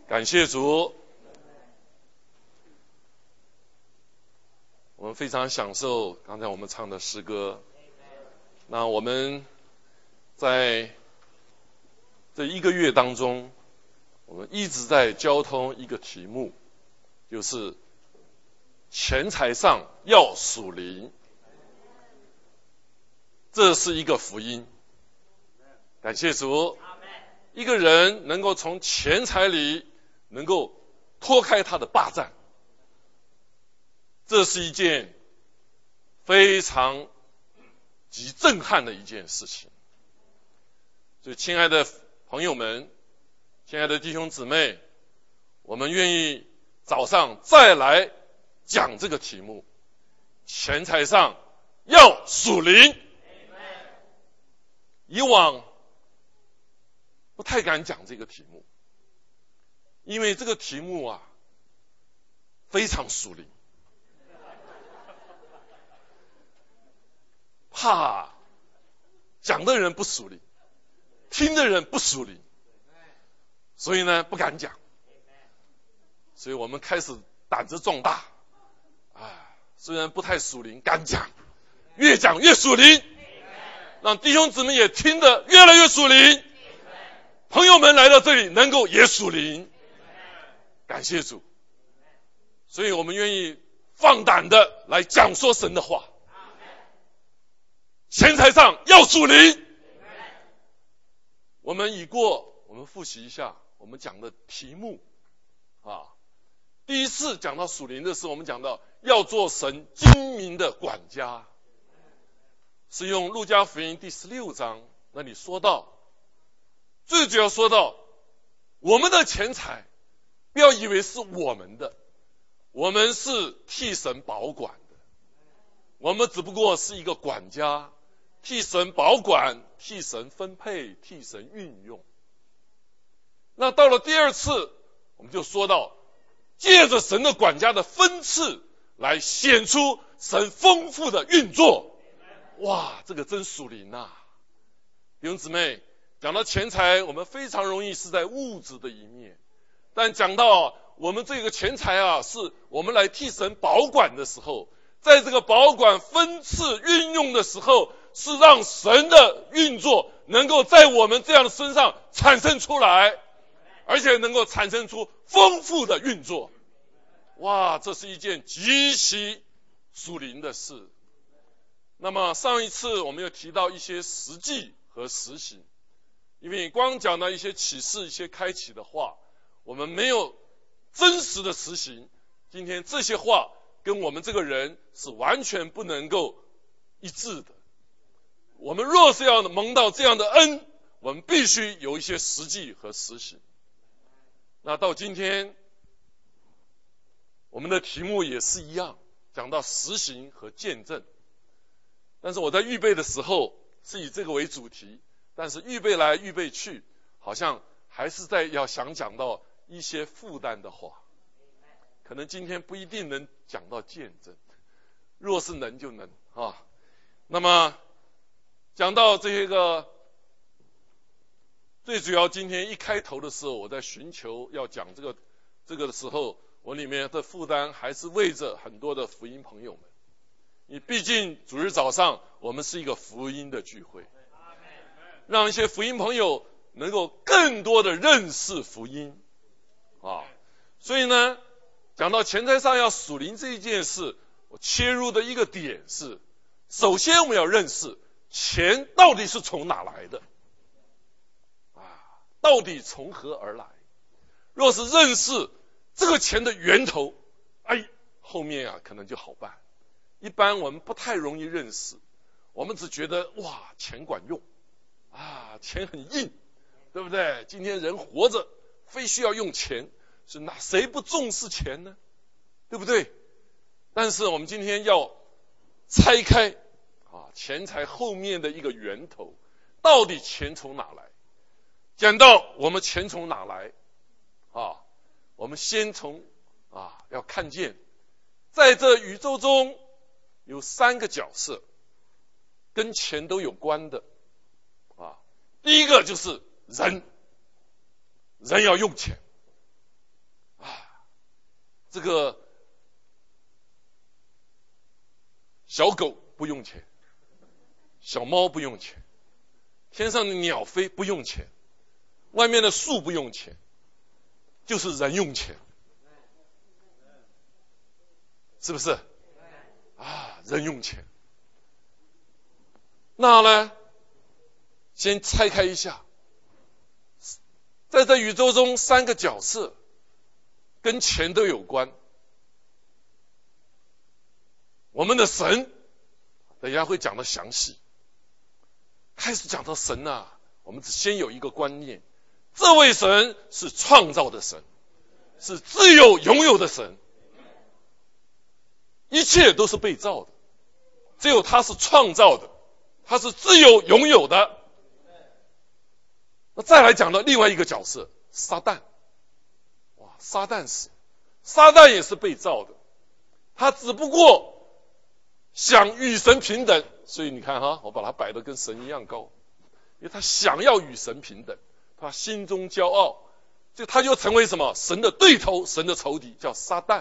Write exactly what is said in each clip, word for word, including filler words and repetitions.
感谢主，我们非常享受刚才我们唱的诗歌。那我们在这一个月当中，我们一直在交通一个题目，就是钱财上要属灵。这是一个福音，感谢主。一个人能够从钱财里能够脱开他的霸占，这是一件非常极震撼的一件事情。所以亲爱的朋友们，亲爱的弟兄姊妹，我们愿意早上再来讲这个题目，钱财上要属灵。以往不太敢讲这个题目，因为这个题目啊非常属灵，怕讲的人不属灵，听的人不属灵，所以呢不敢讲。所以我们开始胆子壮大啊，虽然不太属灵，敢讲，越讲越属灵，让弟兄姊妹也听得越来越属灵，朋友们来到这里能够也属灵，感谢主。所以我们愿意放胆的来讲说神的话，钱财上要属灵。我们已过，我们复习一下我们讲的题目啊。第一次讲到属灵的时候，我们讲到要做神精明的管家，是用路加福音第十六章那里说到，最主要说到我们的钱财不要以为是我们的，我们是替神保管的，我们只不过是一个管家，替神保管，替神分配，替神运用。那到了第二次，我们就说到借着神的管家的分赐来显出神丰富的运作。哇，这个真属灵啊！弟兄姊妹，讲到钱财，我们非常容易是在物质的一面，但讲到我们这个钱财啊，是我们来替神保管的时候，在这个保管分赐运用的时候，是让神的运作能够在我们这样的身上产生出来，而且能够产生出丰富的运作。哇，这是一件极其属灵的事。那么上一次我们又提到一些实际和实行，因为光讲到一些启示，一些开启的话，我们没有真实的实行。今天这些话跟我们这个人是完全不能够一致的。我们若是要蒙到这样的恩，我们必须有一些实际和实行。那到今天我们的题目也是一样，讲到实行和见证。但是我在预备的时候是以这个为主题，但是预备来预备去，好像还是在要想讲到一些负担的话，可能今天不一定能讲到见证，若是能就能啊。那么讲到这个，最主要今天一开头的时候，我在寻求要讲这个这个的时候，我里面的负担还是为着很多的福音朋友们。你毕竟主日早上我们是一个福音的聚会，让一些福音朋友能够更多的认识福音啊。所以呢，讲到钱财上要属灵这一件事，我切入的一个点是，首先我们要认识钱到底是从哪来的啊，到底从何而来。若是认识这个钱的源头，哎，后面啊可能就好办。一般我们不太容易认识，我们只觉得哇，钱管用啊，钱很硬，对不对？今天人活着非需要用钱，是那谁不重视钱呢？对不对？但是我们今天要拆开啊，钱财后面的一个源头，到底钱从哪来？讲到我们钱从哪来啊，我们先从啊要看见，在这宇宙中有三个角色跟钱都有关的啊。第一个就是人，人要用钱这个小狗不用钱，小猫不用钱，天上的鸟飞不用钱，外面的树不用钱，就是人用钱，是不是？啊，人用钱。那呢，先拆开一下，在这宇宙中三个角色跟钱都有关。我们的神等一下会讲得详细。开始讲到神啊，我们只先有一个观念，这位神是创造的神，是自有拥有的神，一切都是被造的，只有他是创造的，他是自有拥有的。那再来讲到另外一个角色，撒旦。哇，撒旦是撒旦也是被造的，他只不过想与神平等，所以你看哈，我把他摆得跟神一样高，因为他想要与神平等，他心中骄傲，所以他就成为什么？神的对头，神的仇敌，叫撒旦。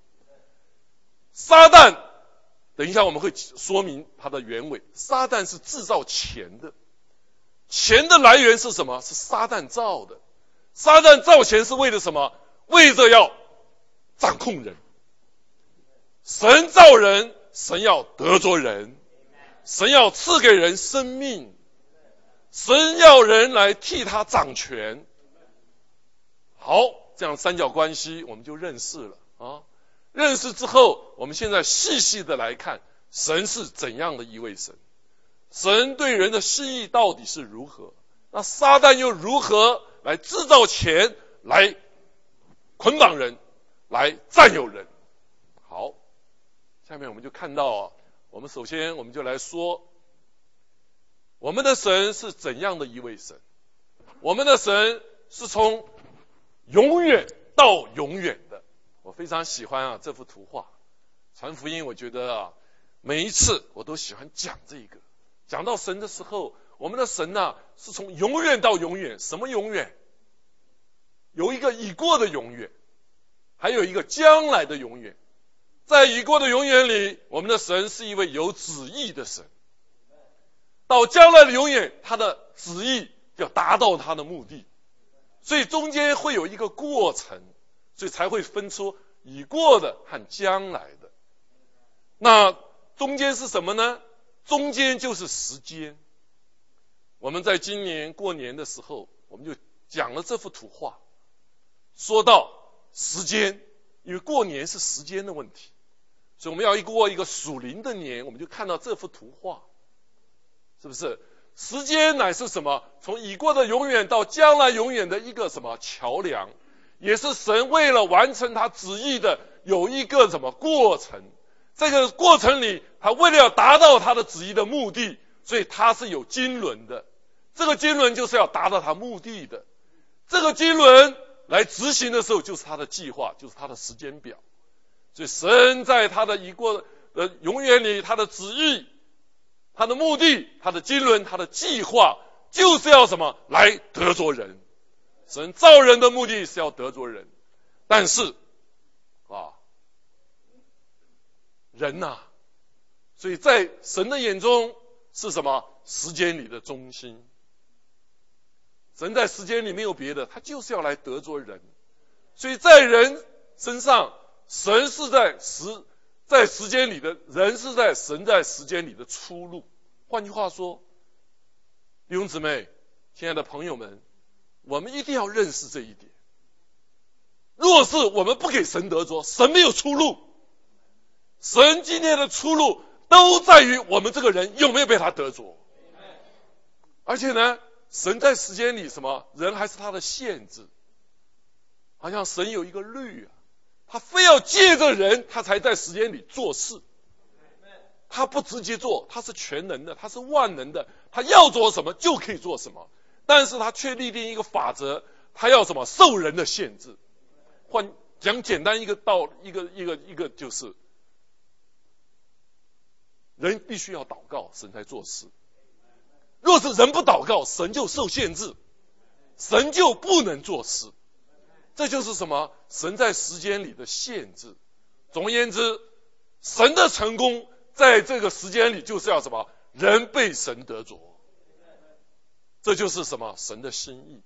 撒旦，等一下我们会说明他的原委。撒旦是制造钱的，钱的来源是什么？是撒旦造的。撒旦造钱是为了什么？为着要掌控人。神造人，神要得着人，神要赐给人生命，神要人来替他掌权。好，这样三角关系我们就认识了啊。认识之后，我们现在细细的来看，神是怎样的一位神，神对人的心意到底是如何，那撒旦又如何来制造钱，来捆绑人，来占有人。好，下面我们就看到啊，我们首先我们就来说，我们的神是怎样的一位神。我们的神是从永远到永远的。我非常喜欢啊这幅图画，传福音我觉得啊每一次我都喜欢讲这个。讲到神的时候，我们的神呢、啊、是从永远到永远。什么永远？有一个已过的永远，还有一个将来的永远。在已过的永远里，我们的神是一位有旨意的神。到将来的永远，他的旨意要达到他的目的，所以中间会有一个过程，所以才会分出已过的和将来的。那中间是什么呢？中间就是时间。我们在今年过年的时候，我们就讲了这幅图画，说到时间，因为过年是时间的问题，所以我们要过一个属灵的年，我们就看到这幅图画，是不是？时间乃是什么？从已过的永远到将来永远的一个什么桥梁，也是神为了完成他旨意的有一个什么过程。这个过程里，他为了要达到他的旨意的目的，所以他是有经纶的。这个经纶就是要达到他目的的。这个经纶来执行的时候，就是他的计划，就是他的时间表。所以神在他的已过的永远里，他的旨意，他的目的，他的经纶，他的计划，就是要什么？来得着人。神造人的目的是要得着人，但是啊，人呐、啊，所以在神的眼中是什么？时间里的中心。神在时间里没有别的，他就是要来得着人。所以在人身上，神是在时在时间里的，人是在神在时间里的出路。换句话说，弟兄姊妹，亲爱的朋友们，我们一定要认识这一点。若是我们不给神得着，神没有出路。神今天的出路都在于我们这个人有没有被他得着。而且呢，神在时间里什么？人还是他的限制。好像神有一个律啊，他非要借着人，他才在时间里做事。他不直接做，他是全能的，他是万能的，他要做什么就可以做什么。但是他却立定一个法则，他要什么？受人的限制。换讲简单一个道，一个一个一个就是，人必须要祷告，神才做事。若是人不祷告，神就受限制，神就不能做事。 这就是什么？神在时间里的限制。总而言之，神的成功在这个时间里就是要什么？人被神得着。这就是什么？神的心意。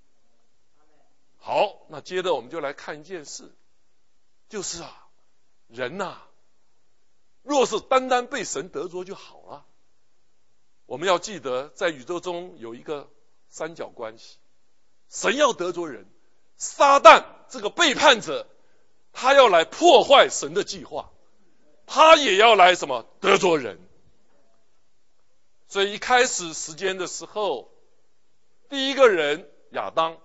好，那接着我们就来看一件事，就是啊，人呐、啊，若是单单被神得着就好了。我们要记得，在宇宙中有一个三角关系，神要得着人，撒旦这个背叛者，他要来破坏神的计划，他也要来什么？得着人。所以一开始时间的时候，第一个人亚当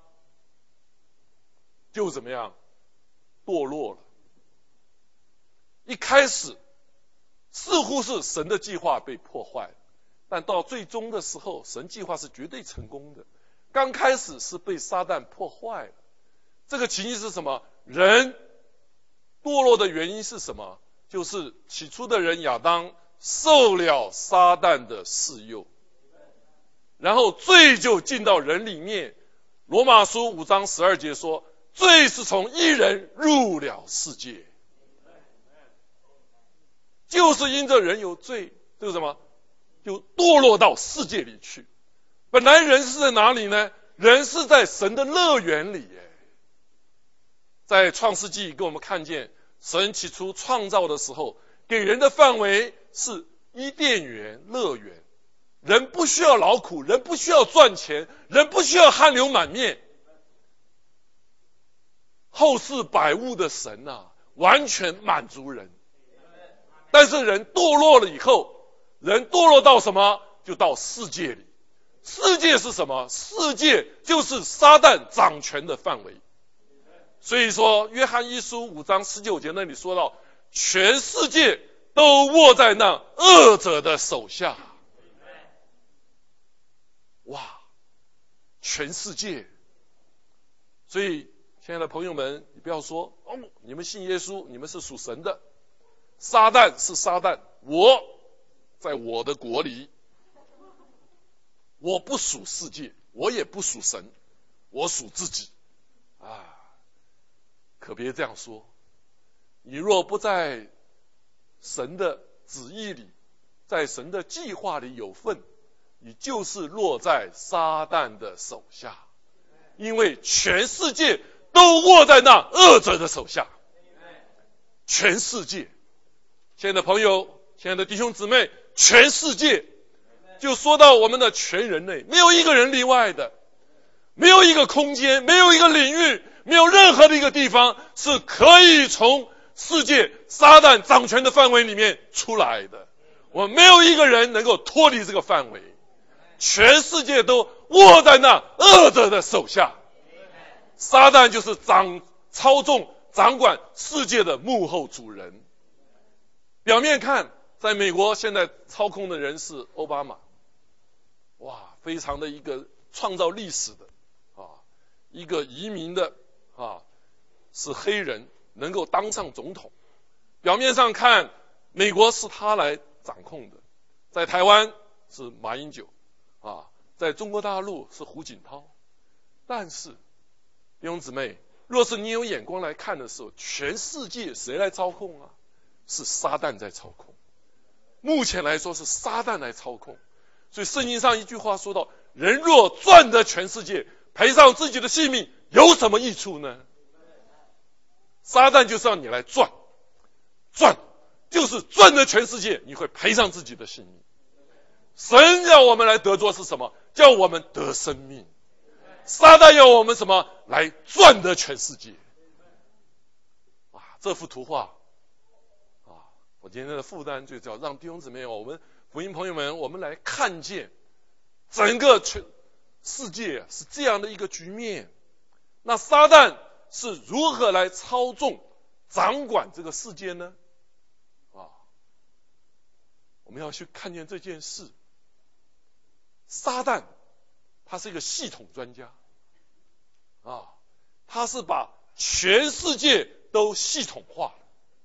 就怎么样？堕落了。一开始似乎是神的计划被破坏了，但到最终的时候，神计划是绝对成功的。刚开始是被撒旦破坏了。这个情形是什么？人堕落的原因是什么？就是起初的人亚当受了撒旦的示诱，然后罪就进到人里面。罗马书五章十二节说，罪是从一人入了世界，就是因着人有罪，这个什么就堕落到世界里去。本来人是在哪里呢？人是在神的乐园里耶。在创世纪给我们看见，神起初创造的时候，给人的范围是伊甸园乐园，人不需要劳苦，人不需要赚钱，人不需要汗流满面。后世百物的神啊，完全满足人。但是人堕落了以后，人堕落到什么？就到世界里。世界是什么？世界就是撒旦掌权的范围。所以说约翰一书五章十九节那里说到，全世界都握在那恶者的手下。哇，全世界。所以亲爱的朋友们，你不要说哦，你们信耶稣，你们是属神的，撒旦是撒旦，我在我的国里，我不属世界，我也不属神，我属自己啊！可别这样说。你若不在神的旨意里，在神的计划里有份，你就是落在撒旦的手下，因为全世界都握在那恶者的手下。全世界，亲爱的朋友，亲爱的弟兄姊妹，全世界就说到我们的全人类，没有一个人例外的，没有一个空间，没有一个领域，没有任何的一个地方是可以从世界撒旦掌权的范围里面出来的。我们没有一个人能够脱离这个范围，全世界都握在那恶者的手下。撒旦就是掌操纵掌管世界的幕后主人。表面看，在美国现在操控的人是奥巴马，哇，非常的一个创造历史的啊，一个移民的啊，是黑人能够当上总统。表面上看，美国是他来掌控的，在台湾是马英九啊，在中国大陆是胡锦涛。但是弟兄姊妹，若是你有眼光来看的时候，全世界谁来操控啊？是撒旦在操控。目前来说是撒旦来操控。所以圣经上一句话说到，人若赚得全世界，赔上自己的性命，有什么益处呢？撒旦就是让你来赚，赚就是赚得全世界，你会赔上自己的性命。神要我们来得着是什么？叫我们得生命。撒旦要我们什么？来赚得全世界。啊，这幅图画啊，我今天的负担就叫让弟兄姊妹，我们福音朋友们，我们来看见整个全世界是这样的一个局面。那撒旦是如何来操纵掌管这个世界呢？啊，我们要去看见这件事。撒旦他是一个系统专家啊，他是把全世界都系统化了，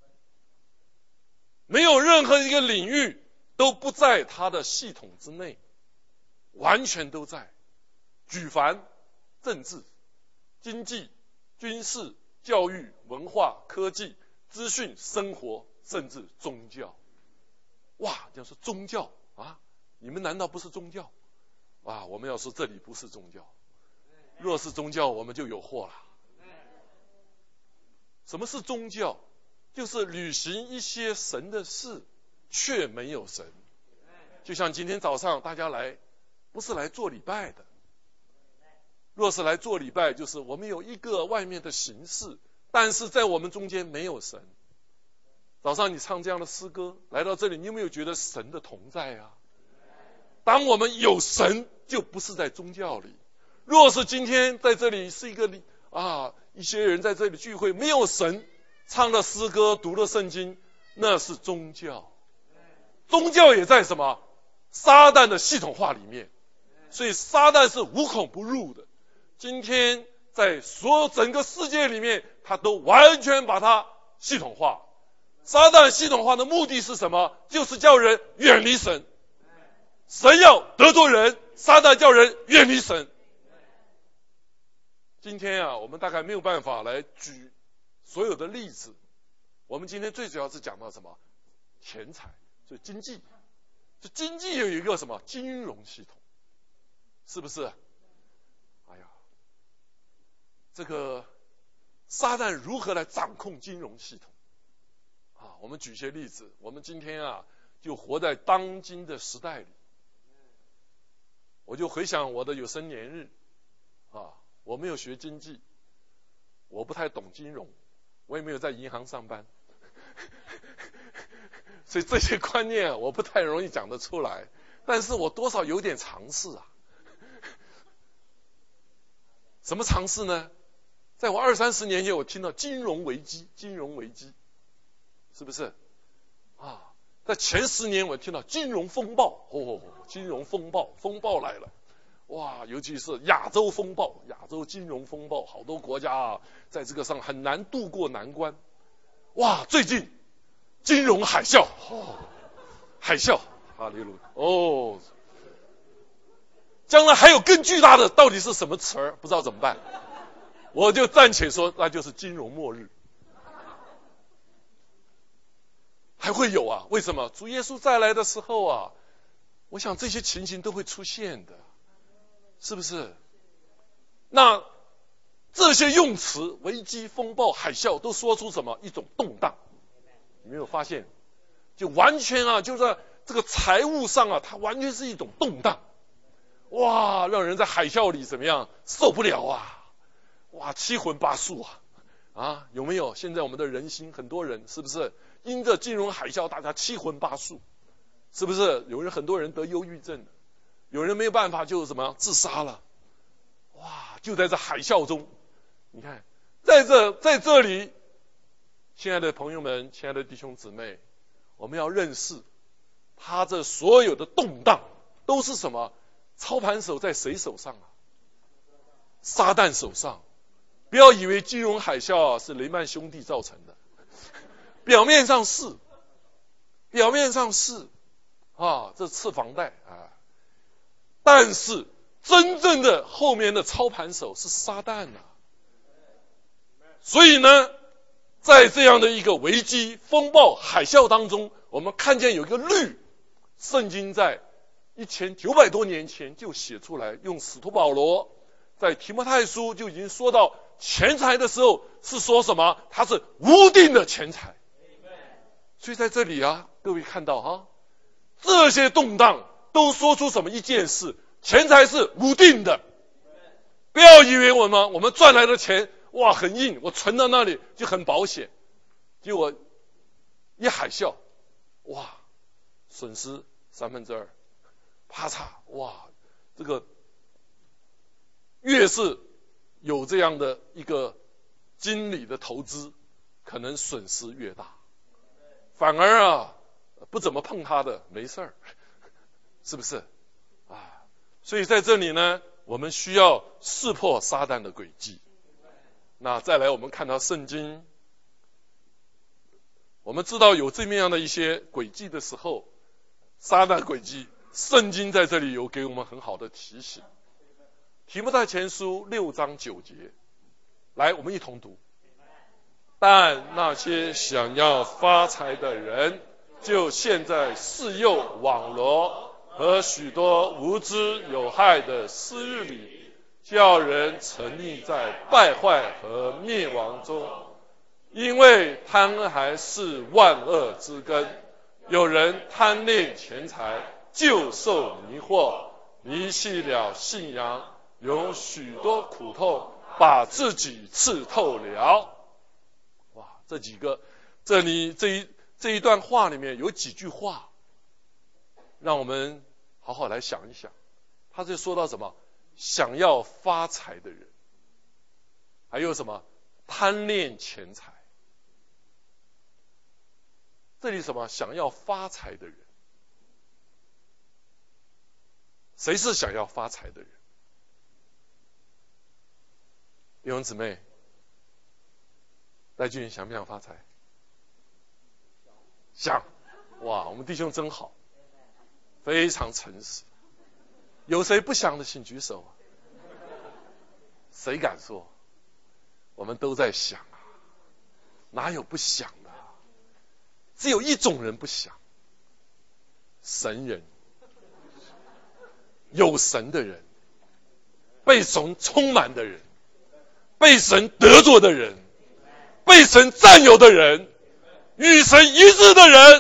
没有任何一个领域都不在他的系统之内，完全都在。举凡政治、经济、 军事、教育、文化、科技、资讯、生活，甚至宗教。哇，这样说宗教啊，你们难道不是宗教？啊，我们要说这里不是宗教，若是宗教，我们就有祸了。什么是宗教？就是履行一些神的事，却没有神。就像今天早上大家来，不是来做礼拜的。若是来做礼拜，就是我们有一个外面的形式，但是在我们中间没有神。早上你唱这样的诗歌，来到这里，你有没有觉得神的同在啊？当我们有神，就不是在宗教里。若是今天在这里是一个啊，一些人在这里聚会，没有神，唱了诗歌，读了圣经，那是宗教。宗教也在什么？撒旦的系统化里面，所以撒旦是无孔不入的。今天在所有整个世界里面，他都完全把它系统化。撒旦系统化的目的是什么？就是叫人远离神。神要得罪人，撒旦叫人远离神。今天啊，我们大概没有办法来举所有的例子。我们今天最主要是讲到什么？钱财，所以经济。这经济有一个什么金融系统，是不是？哎呀，这个撒旦如何来掌控金融系统？啊，我们举一些例子。我们今天啊，就活在当今的时代里。我就回想我的有生年日啊，我没有学经济，我不太懂金融，我也没有在银行上班，所以这些观念我不太容易讲得出来，但是我多少有点尝试啊。什么尝试呢？在我二三十年前，我听到金融危机，金融危机，是不是？啊，在前十年我听到金融风暴，哦，金融风暴，风暴来了，哇，尤其是亚洲风暴，亚洲金融风暴，好多国家啊，在这个上很难渡过难关。哇，最近金融海啸，哦，海啸，哈利路亚，哦，将来还有更巨大的，到底是什么词儿？不知道怎么办，我就暂且说，那就是金融末日。还会有啊？为什么？主耶稣再来的时候啊，我想这些情形都会出现的，是不是？那这些用词，危机、风暴、海啸，都说出什么？一种动荡。你没有发现？就完全啊，就在这个财务上啊，它完全是一种动荡。哇，让人在海啸里怎么样？受不了啊！哇，七荤八素啊！啊，有没有？现在我们的人心，很多人是不是因着金融海啸，大家七荤八素，是不是？有人很多人得忧郁症，有人没有办法就怎么样自杀了。哇，就在这海啸中，你看，在这在这里，亲爱的朋友们，亲爱的弟兄姊妹，我们要认识，他这所有的动荡都是什么？操盘手在谁手上啊？撒旦手上。不要以为金融海啸啊是雷曼兄弟造成的，表面上是，表面上是啊，这次房贷啊，但是真正的后面的操盘手是撒旦啊。所以呢，在这样的一个危机、风暴、海啸当中，我们看见有一个律，圣经在一千九百多年前就写出来，用使徒保罗在提摩太书就已经说到。钱财的时候是说什么？它是无定的钱财。所以在这里啊，各位看到哈，这些动荡都说出什么一件事？钱财是无定的。不要以为我们我们赚来的钱哇很硬，我存到那里就很保险，结果一海啸，哇，损失三分之二，啪嚓，哇，这个越是有这样的一个经理的投资，可能损失越大。反而啊，不怎么碰他的没事儿，是不是啊？所以在这里呢，我们需要识破撒旦的诡计。那再来，我们看到圣经，我们知道有这么样的一些诡计的时候，撒旦诡计，圣经在这里有给我们很好的提醒。提摩太前书六章九节， 来，我们一同读。但那些想要发财的人，就陷在世诱网罗和许多无知有害的私欲里，叫人沉溺在败坏和灭亡中。因为贪还是万恶之根，有人贪恋钱财，就受迷惑，离弃了信仰，有许多苦痛把自己刺透了。哇，这几个，这里这一这一段话里面有几句话，让我们好好来想一想。他是说到什么？想要发财的人，还有什么？贪恋钱财。这里什么？想要发财的人，谁是想要发财的人？弟兄姊妹，戴俊想不想发财？想。哇，我们弟兄真好，非常诚实。有谁不想的，请举手啊！谁敢说？我们都在想啊，哪有不想的？只有一种人不想，神人，有神的人，被神充满的人，被神得着的人，被神占有的人，与神一致的人。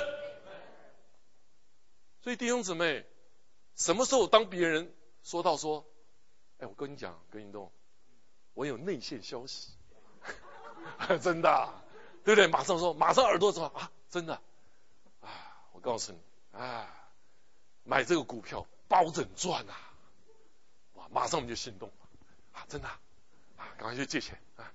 所以弟兄姊妹，什么时候当别人说到说，哎，我跟你讲，跟你动，我有内线消息，真的、啊，对不对？马上说，马上耳朵说啊，真的啊，我告诉你啊，买这个股票保准赚啊，哇，马上我们就心动啊，真的啊，赶快去借钱啊，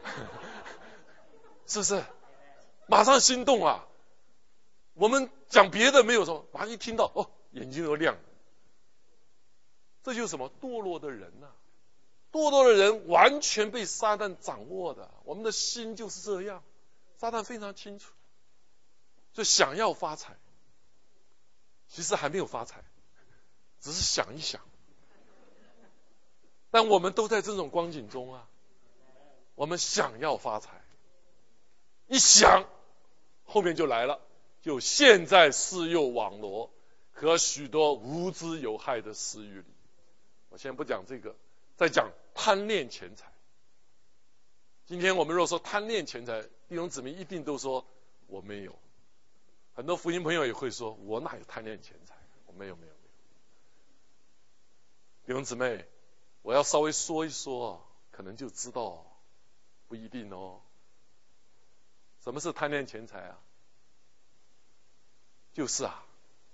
是不是？马上心动啊！我们讲别的没有说，马上一听到哦，眼睛都亮了。这就是什么？堕落的人呐、啊！堕落的人完全被撒旦掌握的，我们的心就是这样，撒旦非常清楚。所以想要发财，其实还没有发财，只是想一想。但我们都在这种光景中啊，我们想要发财，一想，后面就来了，就陷在世诱网罗和许多无知有害的私欲里。我先不讲这个，再讲贪恋钱财。今天我们若说贪恋钱财，弟兄姊妹一定都说我没有。很多福音朋友也会说，我哪有贪恋钱财？我没有，没有，没有。弟兄姊妹，我要稍微说一说，可能就知道，不一定哦。什么是贪恋钱财啊？就是啊，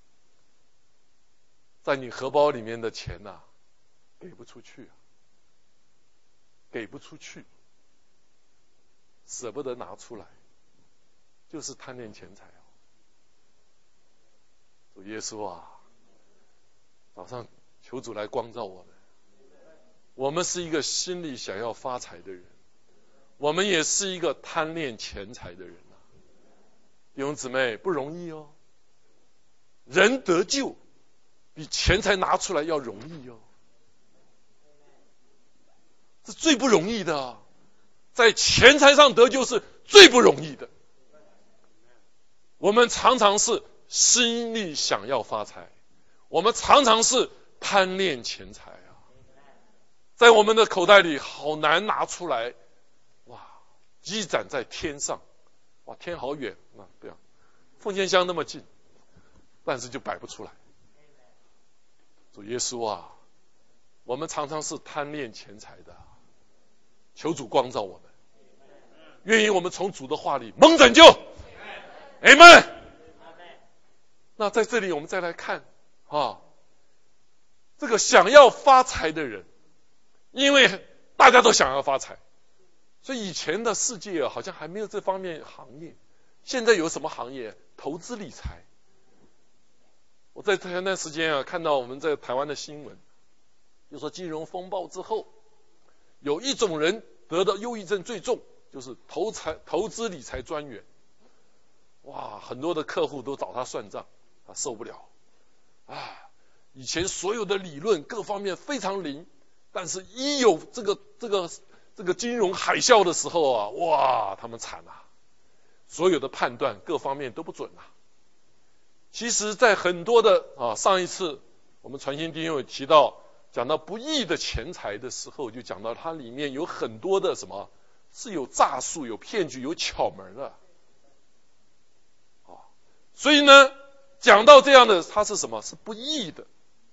在你荷包里面的钱呐、啊，给不出去啊，给不出去，舍不得拿出来，就是贪恋钱财哦。主耶稣啊，早上求主来光照我们，我们是一个心里想要发财的人，我们也是一个贪恋钱财的人啊。弟兄姊妹，不容易哦。人得救比钱财拿出来要容易哦，是最不容易的、啊，在钱财上得救是最不容易的。我们常常是心里想要发财，我们常常是贪恋钱财啊，在我们的口袋里好难拿出来，哇，积攒在天上，哇，天好远啊，不要，奉献箱那么近，但是就摆不出来。主耶稣啊，我们常常是贪恋钱财的，求主光照我们，愿意我们从主的话里蒙拯救。阿们。那在这里我们再来看啊，这个想要发财的人，因为大家都想要发财，所以以前的世界啊，好像还没有这方面行业。现在有什么行业？投资理财。我在前段时间啊，看到我们在台湾的新闻，就说金融风暴之后，有一种人得的忧郁症最重，就是投财投资理财专员。哇，很多的客户都找他算账，他受不了啊！以前所有的理论各方面非常灵，但是一有这个这个这个金融海啸的时候啊，哇，他们惨啊，所有的判断各方面都不准啊。其实在很多的啊，上一次我们传心弟兄有提到，讲到不义的钱财的时候，就讲到它里面有很多的什么是有诈术、有骗局、有巧门的啊。所以呢，讲到这样的，它是什么？是不义的。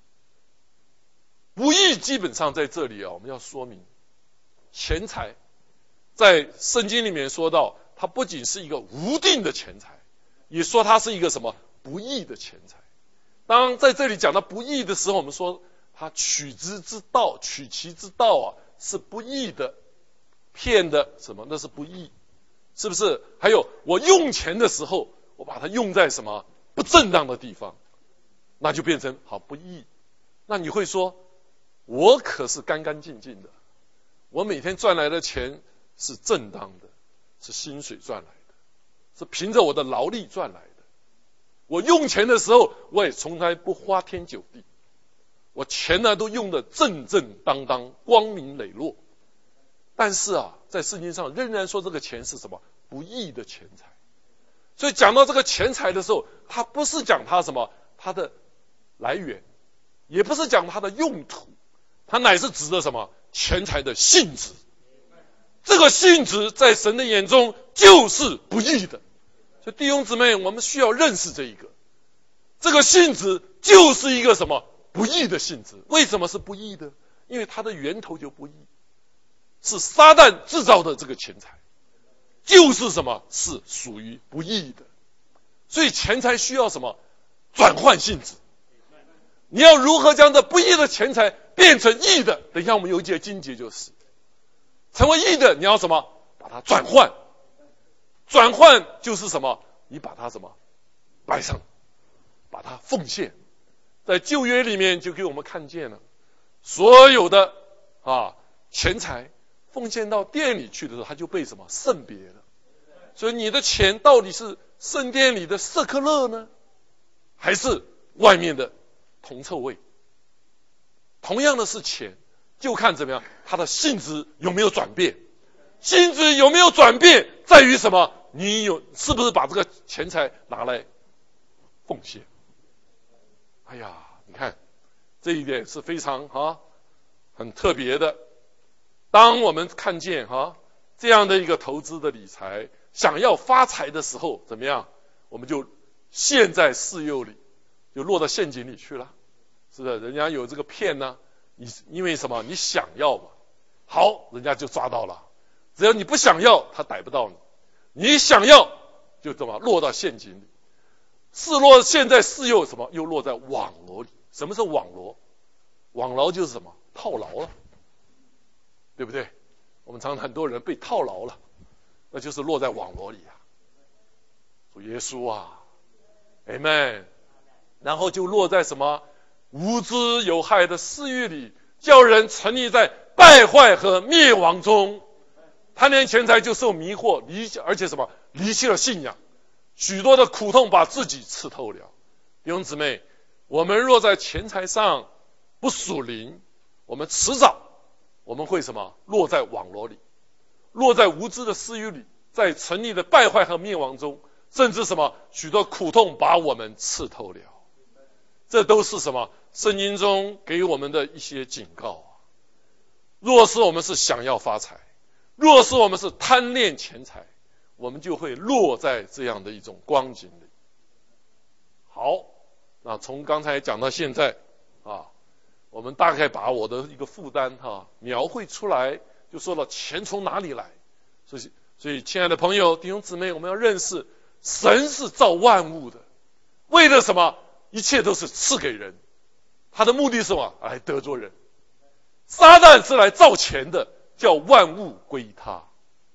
不义基本上在这里啊，我们要说明，钱财在圣经里面说到，它不仅是一个无定的钱财，也说它是一个什么不义的钱财。当在这里讲到不义的时候，我们说它取之之道，取其之道啊，是不义的，骗的什么？那是不义，是不是？还有我用钱的时候，我把它用在什么不正当的地方，那就变成好不义。那你会说，我可是干干净净的，我每天赚来的钱是正当的，是薪水赚来的，是凭着我的劳力赚来的。我用钱的时候，我也从来不花天酒地，我钱呢都用得正正当当、光明磊落。但是啊，在圣经上仍然说这个钱是什么？不义的钱财。所以讲到这个钱财的时候，它不是讲它什么它的来源，也不是讲它的用途，它乃是指的什么？钱财的性质。这个性质在神的眼中就是不义的。所以弟兄姊妹，我们需要认识这一个，这个性质就是一个什么？不义的性质。为什么是不义的？因为它的源头就不义，是撒旦制造的这个钱财，就是什么？是属于不义的。所以钱财需要什么？转换性质。你要如何将这不义的钱财变成义的？等一下我们有一节经节就是成为义的，你要什么？把它转换。转换就是什么？你把它什么？摆上，把它奉献。在旧约里面就给我们看见了，所有的啊钱财奉献到殿里去的时候，它就被什么？圣别了。所以你的钱到底是圣殿里的色克勒呢，还是外面的铜臭味？同样的是钱，就看怎么样，它的性质有没有转变。性质有没有转变，在于什么？你有是不是把这个钱财拿来奉献？哎呀，你看这一点是非常啊很特别的。当我们看见哈这样的一个投资的理财，想要发财的时候，怎么样？我们就陷在试诱里，就落到陷阱里去了。是的，人家有这个骗呢，你因为什么？你想要嘛，好，人家就抓到了。只要你不想要，他逮不到你；你想要，就怎么落到陷阱里。是落现在是又什么？又落在网罗里。什么是网罗？网罗就是什么？套牢了，对不对？我们常常很多人被套牢了，那就是落在网罗里啊。主耶稣啊 ，Amen。然后就落在什么无知有害的私欲里，叫人沉溺在败坏和灭亡中。贪恋钱财就受迷惑，离而且什么离弃了信仰，许多的苦痛把自己刺透了。弟兄姊妹，我们若在钱财上不属灵，我们迟早我们会什么落在网罗里，落在无知的私欲里，在沉溺的败坏和灭亡中，甚至什么许多苦痛把我们刺透了。这都是什么圣经中给我们的一些警告。若是我们是想要发财，若是我们是贪恋钱财，我们就会落在这样的一种光景里。好，那从刚才讲到现在啊，我们大概把我的一个负担哈、啊、描绘出来，就说了钱从哪里来。所以，所以亲爱的朋友弟兄姊妹，我们要认识神是造万物的，为了什么？一切都是赐给人，他的目的是什么？来得罪人。撒旦是来造钱的，叫万物归他。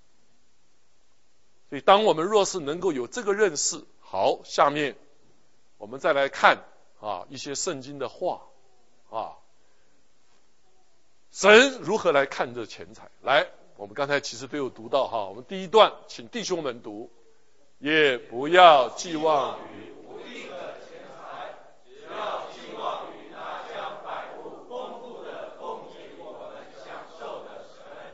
所以当我们若是能够有这个认识，好，下面我们再来看啊一些圣经的话啊，神如何来看这钱财。来，我们刚才其实都有读到哈，我们第一段请弟兄们读，也不要寄望于无定的钱财，只要寄望于那将百物丰富的供给我们享受的神。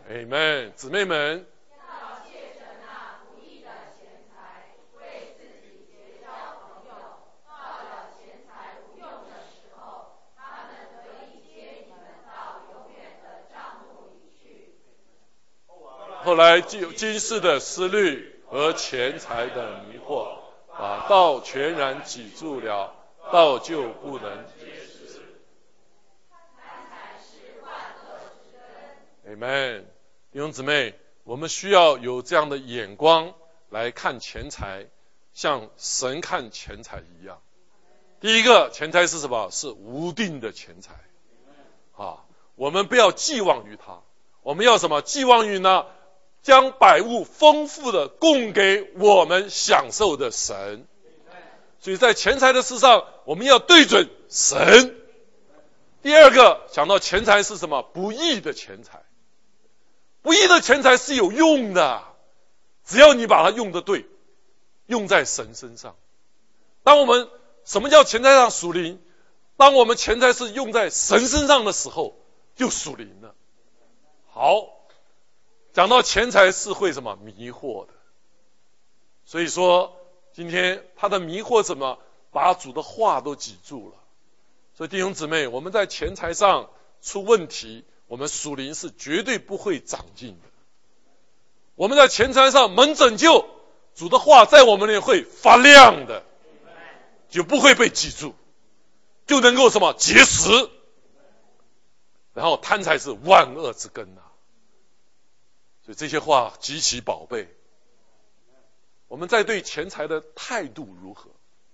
Amen， 姊妹们， 要借着那不义的钱财，为自己结交朋友，到了钱财无用的时候，他们可以接你们到永远的帐幕里去。 后来就有今世的思虑和钱财的迷惑，把道全然挤住了，道就不能结实。 贪财是万恶之根。 Amen， 弟兄姊妹，我们需要有这样的眼光来看钱财，像神看钱财一样。第一个，钱财是什么？是无定的钱财啊！我们不要寄望于它，我们要什么？寄望于呢？将百物丰富的供给我们享受的神。所以在钱财的事上，我们要对准神。第二个，讲到钱财是什么？不义的钱财。不义的钱财是有用的，只要你把它用得对，用在神身上。当我们什么叫钱财上属灵？当我们钱财是用在神身上的时候，就属灵了。好，讲到钱财是会什么迷惑的，所以说今天他的迷惑什么，把主的话都挤住了。所以弟兄姊妹，我们在钱财上出问题，我们属灵是绝对不会长进的。我们在钱财上蒙拯救，主的话在我们里会发亮的，就不会被挤住，就能够什么结实。然后贪财是万恶之根啊，所以这些话极其宝贝。我们在对钱财的态度如何？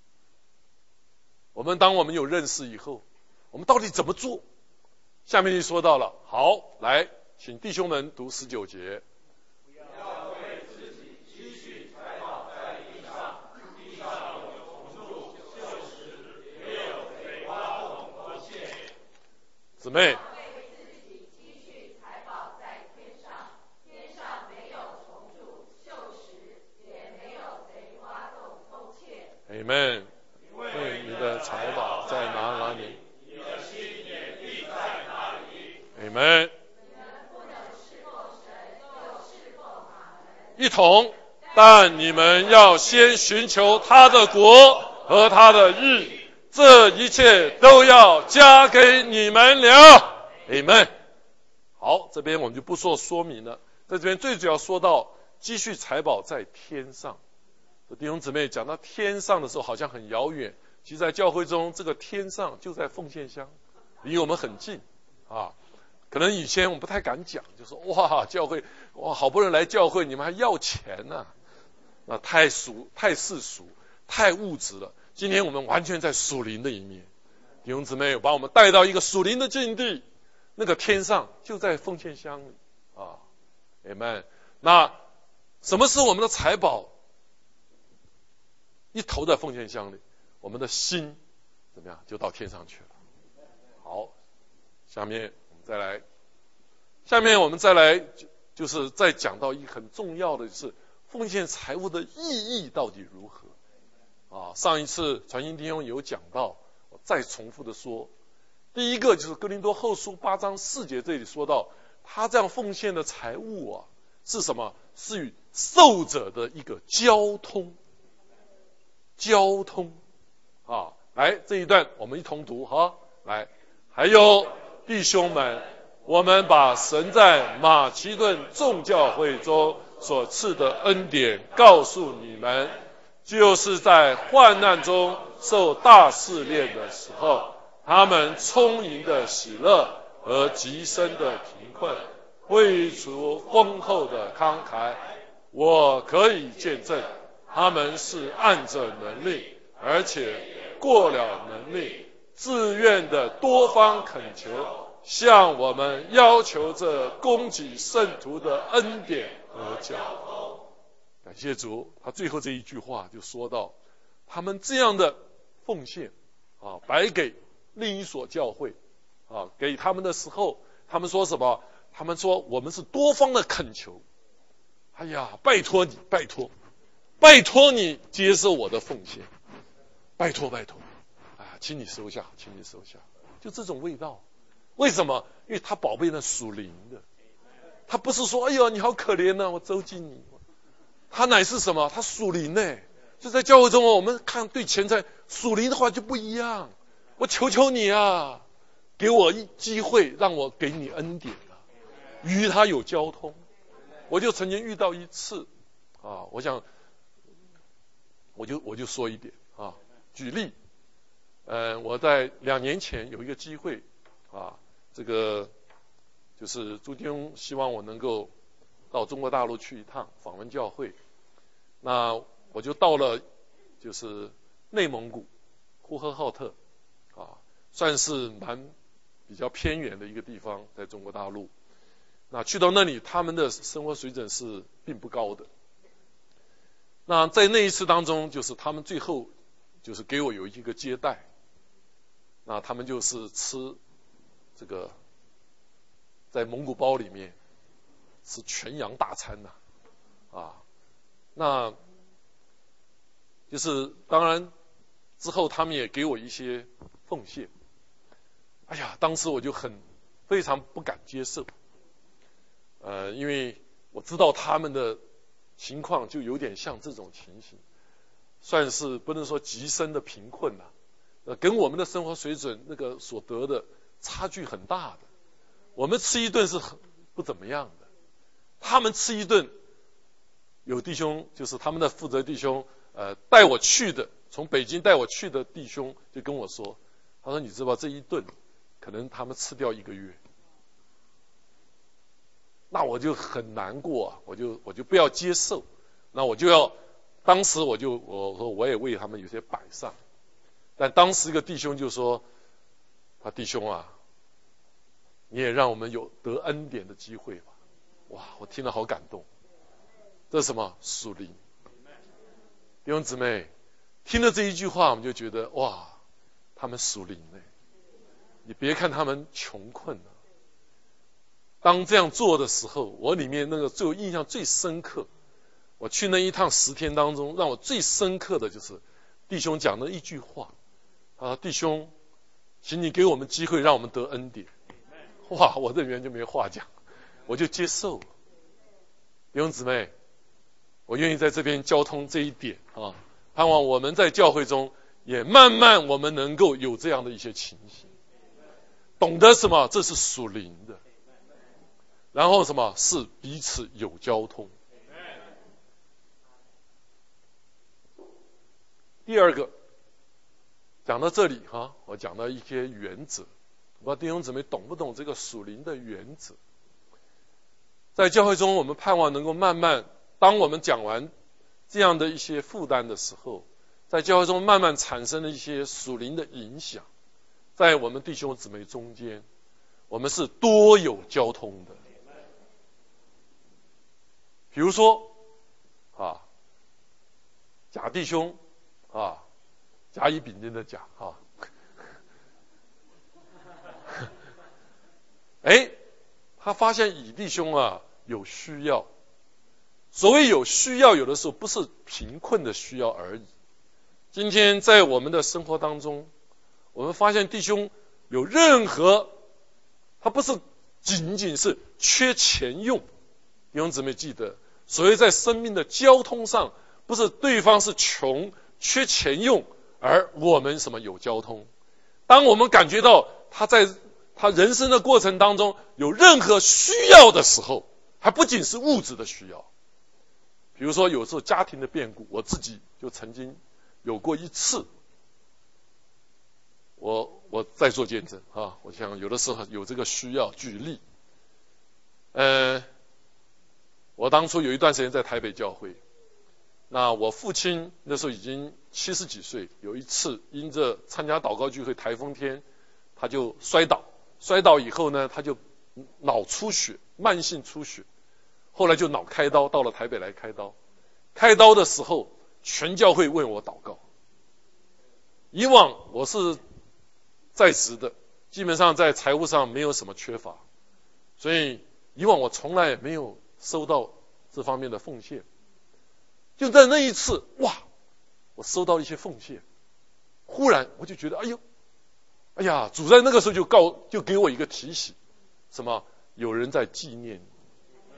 我们当我们有认识以后，我们到底怎么做？下面就说到了。好，来，请弟兄们读十九节。 不要为自己积蓄财宝在地上，地上有虫蛀、锈蚀，也有贼挖洞偷窃。 姊妹， 为自己积蓄财宝在天上，天上没有虫蛀、锈蚀，也没有贼挖洞偷窃。 Amen。为你的财宝在哪里？ 你的心也必在那里。 Amen。 你们不能侍奉神，又侍奉马门。 一同，但你们要先寻求他的国和他的义，这一切都要加给你们了。Amen。好，这边我们就不做说明了。在这边最主要说到积蓄财宝在天上。弟兄姊妹，讲到天上的时候好像很遥远，其实在教会中这个天上就在奉献箱，离我们很近啊。可能以前我们不太敢讲，就说哇教会哇好不容易来教会，你们还要钱呢、啊，那太俗太世俗太物质了。今天我们完全在属灵的一面，弟兄姊妹把我们带到一个属灵的境地，那个天上就在奉献箱里啊 Amen。 那什么是我们的财宝？一投在奉献箱里，我们的心怎么样就到天上去了。好，下面我们再来，下面我们再来就就是再讲到一个很重要的，就是奉献财物的意义到底如何啊？上一次传信弟兄有讲到，我再重复的说，第一个就是哥林多后书八章四节这里说到，他这样奉献的财物啊是什么？是与受者的一个交通。交通啊，来这一段我们一同读哈。来，还有弟兄们，我们把神在马其顿众教会中所赐的恩典告诉你们，就是在患难中受大试炼的时候，他们充盈的喜乐和极深的贫困，会出丰厚的慷慨。我可以见证，他们是按着能力，而且过了能力，自愿的多方恳求，向我们要求着供给圣徒的恩典和交通。感谢主，他最后这一句话就说到，他们这样的奉献啊，白给另一所教会啊，给他们的时候，他们说什么？他们说我们是多方的恳求，哎呀，拜托你，拜托。拜托你接受我的奉献，拜托拜托啊，请你收下，请你收下，就这种味道。为什么？因为他宝贝那属灵的， 他不是说哎呀你好可怜呐、啊，我周济你，他乃是什么？他属灵呢。就在教会中哦，我们看对钱财属灵的话就不一样。我求求你啊，给我一机会，让我给你恩典啊，与他有交通。我就曾经遇到一次啊，我想我就我就说一点啊，举例，呃，我在两年前有一个机会啊，这个就是朱弟兄希望我能够到中国大陆去一趟访问教会，那我就到了就是内蒙古呼和浩特啊，算是蛮比较偏远的一个地方，在中国大陆。那去到那里，他们的生活水准是并不高的。那在那一次当中，就是他们最后就是给我有一个接待，那他们就是吃这个在蒙古包里面吃全羊大餐呐、啊，啊，那就是当然之后他们也给我一些奉献。哎呀，当时我就很非常不敢接受，呃，因为我知道他们的情况就有点像这种情形，算是不能说极深的贫困了、啊，呃，跟我们的生活水准那个所得的差距很大的。我们吃一顿是很不怎么样的，他们吃一顿，有弟兄就是他们的负责弟兄，呃，带我去的，从北京带我去的弟兄就跟我说，他说你知道这一顿可能他们吃掉一个月。那我就很难过啊，我就我就不要接受，那我就要，当时我就我说我也为他们有些摆上，但当时一个弟兄就说，他弟兄啊，你也让我们有得恩典的机会吧。哇，我听了好感动，这是什么？属灵。弟兄姊妹，听了这一句话，我们就觉得哇，他们属灵呢。你别看他们穷困啊，当这样做的时候，我里面那个最有印象最深刻，我去那一趟十天当中，让我最深刻的就是弟兄讲的一句话啊，弟兄，请你给我们机会，让我们得恩典。哇，我这里面就没话讲，我就接受。弟兄姊妹，我愿意在这边交通这一点啊，盼望我们在教会中也慢慢我们能够有这样的一些情形，懂得什么？这是属灵的。然后什么？是彼此有交通。第二个，讲到这里哈，我讲到一些原则，不知道弟兄姊妹懂不懂这个属灵的原则？在教会中，我们盼望能够慢慢，当我们讲完这样的一些负担的时候，在教会中慢慢产生了一些属灵的影响，在我们弟兄姊妹中间，我们是多有交通的。比如说啊，甲弟兄啊，甲乙丙丁的甲啊，哎，他发现乙弟兄啊有需要。所谓有需要，有的时候不是贫困的需要而已。今天在我们的生活当中，我们发现弟兄有任何，他不是仅仅是缺钱用。弟兄姊妹记得，所谓在生命的交通上，不是对方是穷缺钱用，而我们什么有交通。当我们感觉到他在他人生的过程当中有任何需要的时候，还不仅是物质的需要。比如说有时候家庭的变故，我自己就曾经有过一次，我我在做见证啊，我想有的时候有这个需要。举例，呃，我当初有一段时间在台北教会，那我父亲那时候已经七十几岁，有一次因着参加祷告聚会，台风天他就摔倒，摔倒以后呢，他就脑出血，慢性出血。后来就脑开刀，到了台北来开刀。开刀的时候，全教会为我祷告。以往我是在职的，基本上在财务上没有什么缺乏，所以以往我从来也没有收到这方面的奉献。就在那一次，哇，我收到一些奉献，忽然我就觉得，哎呦，哎呀，主在那个时候就告，就给我一个提醒，什么？有人在纪念你。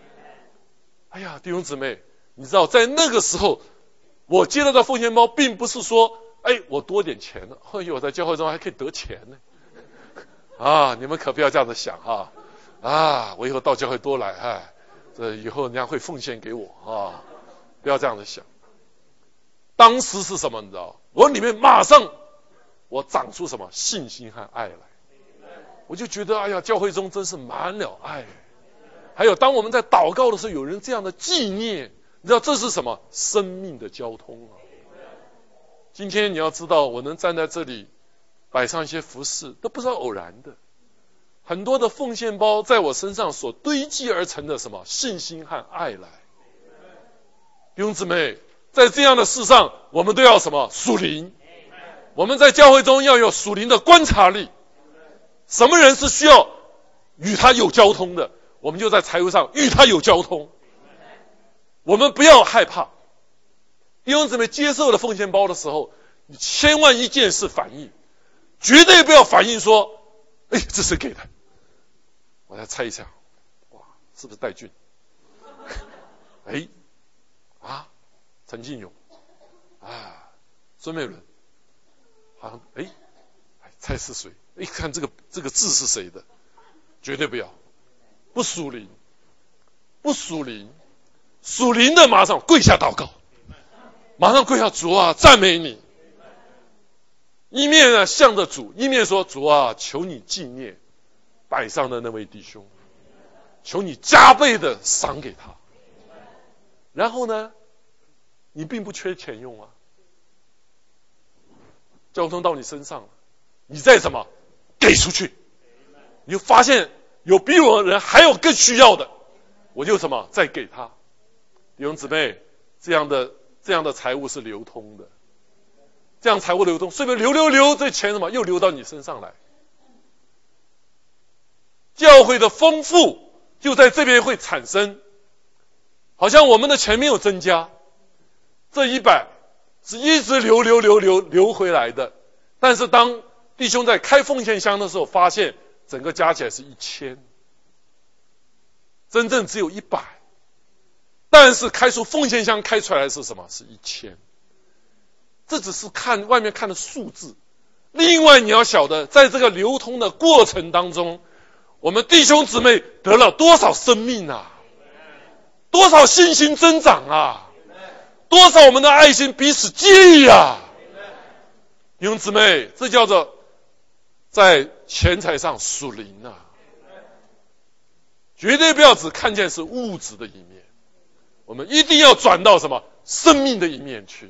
哎呀，弟兄姊妹，你知道在那个时候，我接到的奉献包，并不是说，哎，我多点钱了，哎呦，我在教会中还可以得钱呢。啊，你们可不要这样子想哈！啊，我以后到教会多来，哎，这以后人家会奉献给我啊，不要这样子想。当时是什么？你知道，我里面马上我长出什么信心和爱来，我就觉得，哎呀，教会中真是满了爱。还有，当我们在祷告的时候，有人这样的纪念，你知道这是什么？生命的交通啊！今天你要知道，我能站在这里摆上一些服饰，都不是偶然的。很多的奉献包在我身上所堆积而成的什么信心和爱来。弟兄姊妹，在这样的事上，我们都要什么属灵？我们在教会中要有属灵的观察力。什么人是需要与他有交通的，我们就在财务上与他有交通。我们不要害怕。弟兄姊妹，接受了奉献包的时候，你千万一件事反应，绝对不要反应说，哎，这是给的。我来猜一下，哇，是不是戴俊？哎，啊，陈进勇，啊，孙美伦，好像，哎，猜是谁？一看这个这个字是谁的？绝对不要，不属灵，不属灵，属灵的马上跪下祷告，马上跪下，主啊，赞美你。一面呢向着主，一面说，主啊，求你纪念摆上的那位弟兄，求你加倍的赏给他。然后呢，你并不缺钱用啊，交通到你身上了，你再什么给出去，你就发现有比我的人还有更需要的，我就什么再给他。弟兄姊妹，这样的这样的财务是流通的，这样财务流通，顺便流流流，这钱什么又流到你身上来。教会的丰富就在这边会产生，好像我们的钱没有增加，这一百是一直流流流流流回来的，但是当弟兄在开奉献箱的时候，发现整个加起来是一千，真正只有一百，但是开出奉献箱开出来是什么？是一千。这只是看外面看的数字，另外你要晓得，在这个流通的过程当中，我们弟兄姊妹得了多少生命啊，多少信心增长啊，多少我们的爱心彼此激励啊。弟兄姊妹，这叫做在钱财上属灵啊，绝对不要只看见是物质的一面，我们一定要转到什么生命的一面去。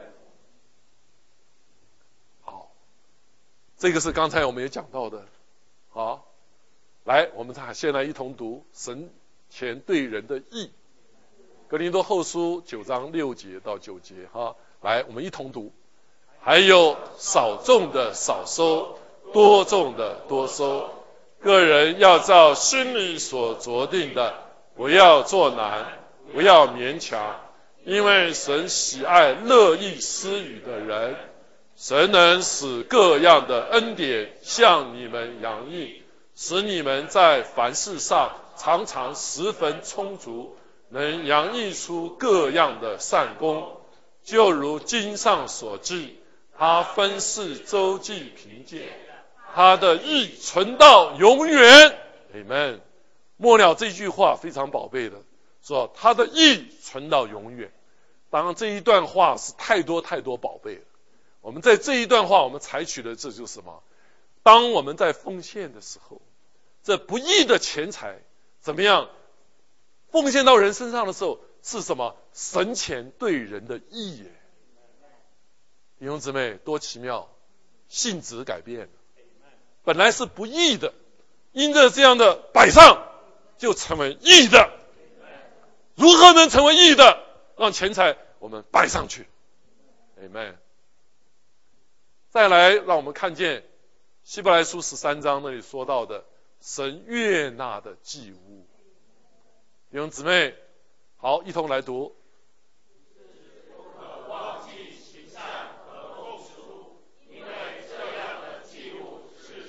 好，这个是刚才我们也讲到的。好，来，我们先来一同读神前对人的义，哥林多后书九章六节到九节。哈，来，我们一同读。还有少种的少收，多种的多收。个人要照心里所酌定的，不要做难，不要勉强，因为神喜爱乐意施予的人。神能使各样的恩典向你们洋溢，使你们在凡事上常常十分充足，能洋溢出各样的善功。就如经上所记，他分赐周济贫贱，他的义存到永远。Amen。末了这句话非常宝贝的，说他的义存到永远。当然这一段话是太多太多宝贝了。我们在这一段话，我们采取的这就是什么？当我们在奉献的时候，这不义的钱财怎么样奉献到人身上的时候，是什么？神前对人的义耶。弟兄姊妹，多奇妙，性质改变了，本来是不义的，因着这样的摆上就成为义的。如何能成为义的？让钱财我们摆上去。 Amen。 再来让我们看见希伯来书十三章那里说到的神悦纳的祭物。弟兄姊妹，好，一同来读。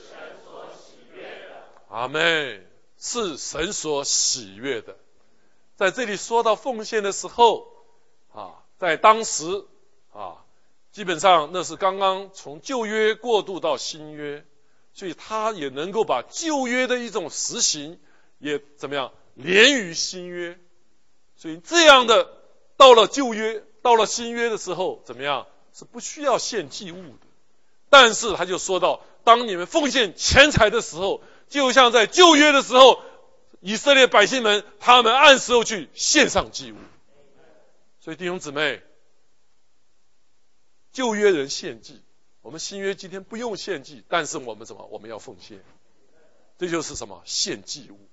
阿们，是神所喜悦的。 在这里说到奉献的时候啊，在当时啊，基本上那是刚刚从旧约过渡到新约，所以他也能够把旧约的一种实行也怎么样连于新约，所以这样的到了旧约到了新约的时候怎么样是不需要献祭物的。但是他就说到，当你们奉献钱财的时候，就像在旧约的时候，以色列百姓们他们按时候去献上祭物。所以弟兄姊妹，旧约人献祭，我们新约今天不用献祭，但是我们什么？我们要奉献，这就是什么？献祭物。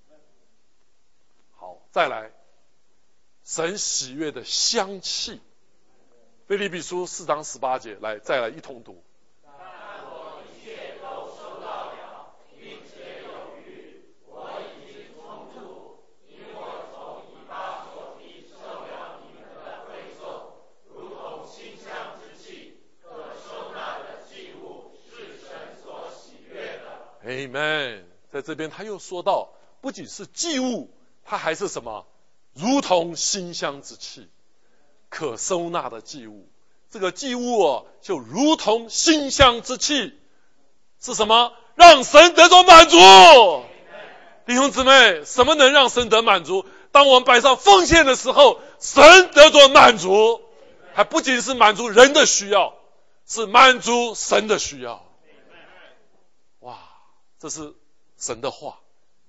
好，再来，神喜悦的香气，腓立比书四章十八节，来，再来一同读。Amen， 在这边他又说到，不仅是祭物，它还是什么？如同馨香之气，可收纳的祭物。这个祭物哦，就如同馨香之气，是什么？让神得着满足。弟兄姊妹，什么能让神得满足？当我们摆上奉献的时候，神得着满足，还不仅是满足人的需要，是满足神的需要。哇，这是神的话。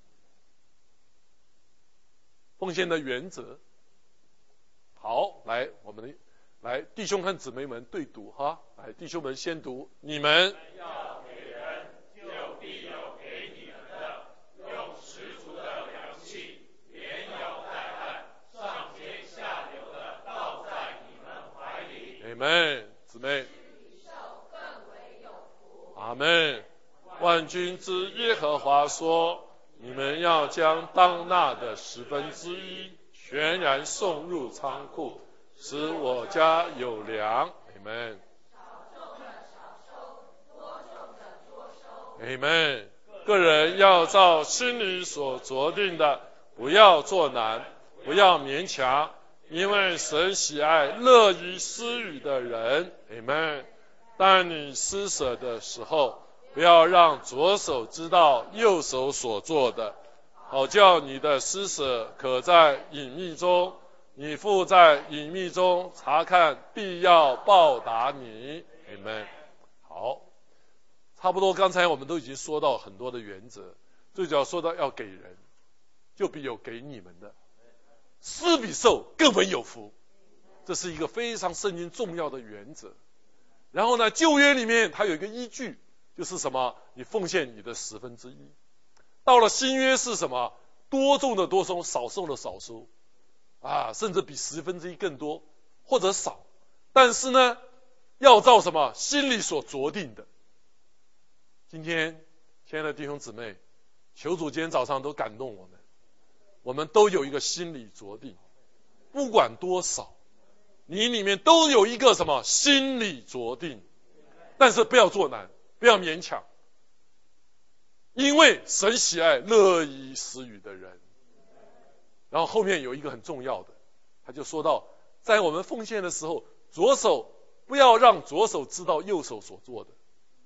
奉献的原则。好，来，我们来弟兄和姊妹们对读哈，来，弟兄们先读，你们要给人，就必有给你们的，用十足的良气，连摇带按，上尖下流的倒在你们怀里。 阿们，姊妹。阿们。万军之耶和华说，你们要将当纳的十分之一全然送入仓库，使我家有粮。阿们。阿们。个人要照心里所酌定的，不要作难，不要勉强，因为神喜爱乐于施予的人。阿们。但你施舍的时候，不要让左手知道右手所做的，好叫你的施舍可在隐秘中，你父在隐秘中查看，必要报答你。阿们。好，差不多刚才我们都已经说到很多的原则，最主要说到要给人，就必有给你们的，施比受更为有福，这是一个非常圣经重要的原则。然后呢，旧约里面它有一个依据，就是什么？你奉献你的十分之一。到了新约是什么？多种的多收，少收的少收，啊，甚至比十分之一更多或者少。但是呢，要照什么？心里所酌定的。今天，亲爱的弟兄姊妹，求主今天早上都感动我们，我们都有一个心理酌定，不管多少，你里面都有一个什么？心理酌定。但是不要做难，不要勉强，因为神喜爱乐于施予的人。然后后面有一个很重要的，他就说到，在我们奉献的时候，左手不要让左手知道右手所做的，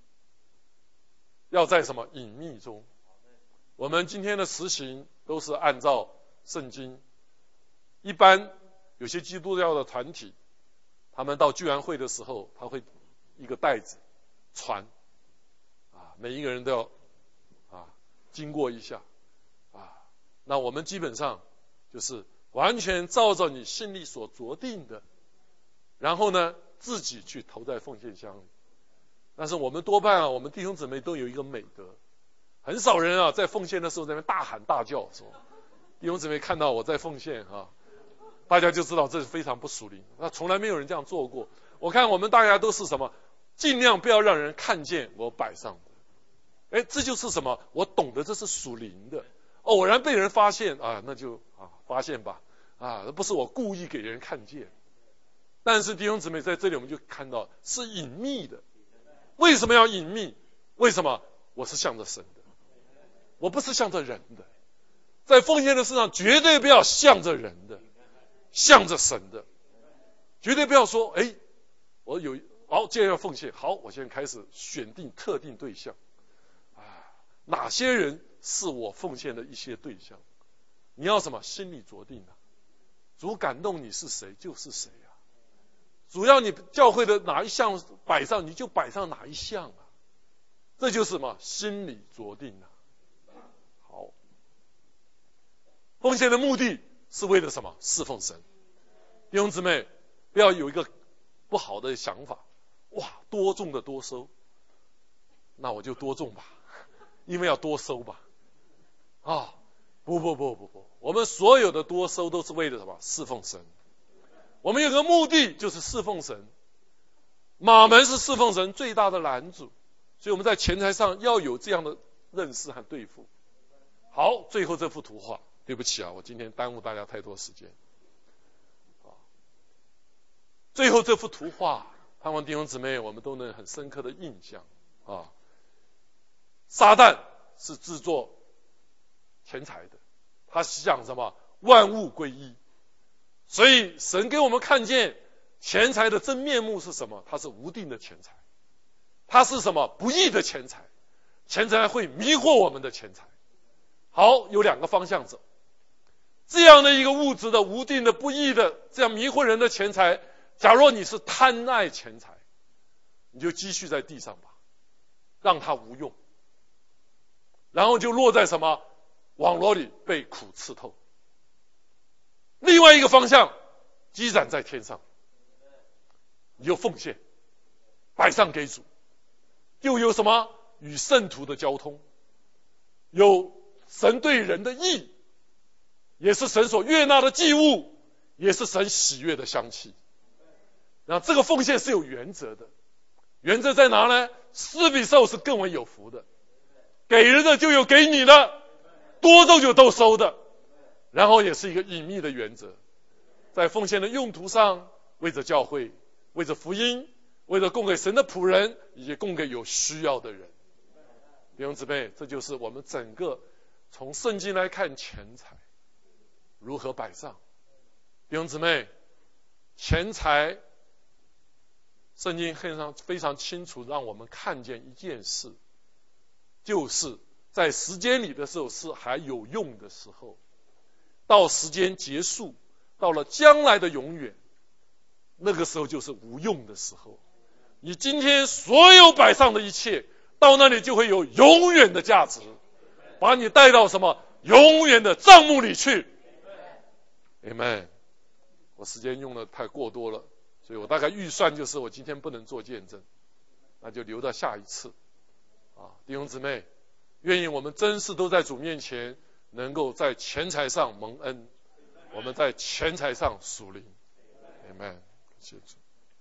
要在什么？隐秘中。我们今天的实行都是按照圣经。一般有些基督教的团体，他们到聚会会的时候，他会一个袋子传啊，每一个人都要啊经过一下啊。那我们基本上就是完全照着你心里所酌定的，然后呢自己去投在奉献箱里。但是我们多半啊，我们弟兄姊妹都有一个美德，很少人啊在奉献的时候在那边大喊大叫说，弟兄姊妹看到我在奉献啊，大家就知道这是非常不属灵，那从来没有人这样做过。我看我们大家都是什么？尽量不要让人看见我摆上的。哎，这就是什么？我懂得这是属灵的。偶然被人发现啊，那就啊发现吧啊，不是我故意给人看见。但是弟兄姊妹在这里我们就看到是隐秘的。为什么要隐秘？为什么？我是向着神的，我不是向着人的。 在奉献的事上绝对不要向着人的，向着神的，绝对不要说，哎，我有好，既然要奉献，好，我现在开始选定特定对象，啊，哪些人是我奉献的一些对象？你要什么？心里酌定啊，主感动你是谁就是谁啊。主要你教会的哪一项摆上，你就摆上哪一项啊。这就是什么？心里酌定啊。好，奉献的目的是为了什么？侍奉神。弟兄姊妹，不要有一个不好的想法，哇，多种的多收，那我就多种吧，因为要多收吧。啊，不不不不不，我们所有的多收都是为了什么？侍奉神。我们有个目的就是侍奉神。马门是侍奉神最大的拦阻，所以我们在钱财上要有这样的认识和对付。好，最后这幅图画，对不起啊，我今天耽误大家太多时间。最后这幅图画，盼望弟兄姊妹我们都能很深刻的印象啊。撒旦是制作钱财的，他想什么？万物归一。所以神给我们看见钱财的真面目是什么？它是无定的钱财，它是什么？不义的钱财，钱财会迷惑我们的钱财。好，有两个方向走。这样的一个物质的无定的不义的这样迷惑人的钱财，假若你是贪爱钱财，你就积蓄在地上吧，让它无用，然后就落在什么网罗里被苦刺透。另外一个方向，积攒在天上，你就奉献，摆上给主，又有什么？与圣徒的交通，有神对人的义，也是神所悦纳的祭物，也是神喜悦的香气。那这个奉献是有原则的，原则在哪呢？施比受是更为有福的，给人的就有给你的，多收就都收的。然后也是一个隐秘的原则，在奉献的用途上，为着教会，为着福音，为着供给神的仆人，以及供给有需要的人。弟兄姊妹，这就是我们整个从圣经来看钱财如何摆上。弟兄姊妹，钱财圣经非常非常清楚让我们看见一件事，就是在时间里的时候是还有用的时候，到时间结束，到了将来的永远，那个时候就是无用的时候。你今天所有摆上的一切，到那里就会有永远的价值，把你带到什么永远的帐幕里去。Amen。我时间用的太过多了，所以我大概预算就是我今天不能做见证，那就留到下一次。啊，弟兄姊妹，愿意我们真是都在主面前，能够在钱财上蒙恩，我们在钱财上属灵。Amen。谢谢主。